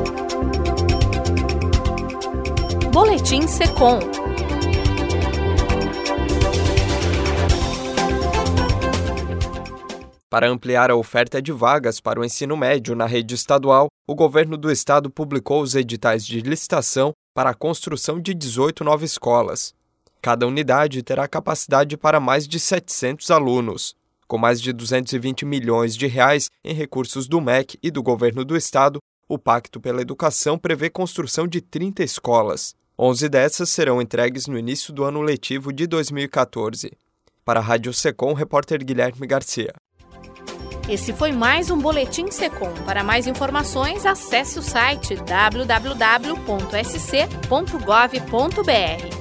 Boletim Secom. Para ampliar a oferta de vagas para o ensino médio na rede estadual, o governo do estado publicou os editais de licitação para a construção de 18 novas escolas. Cada unidade terá capacidade para mais de 700 alunos. Com mais de 220 milhões de reais em recursos do MEC e do governo do estado, o Pacto pela Educação prevê construção de 30 escolas. 11 dessas serão entregues no início do ano letivo de 2014. Para a Rádio Secom, repórter Guilherme Garcia. Esse foi mais um Boletim Secom. Para mais informações, acesse o site www.sc.gov.br.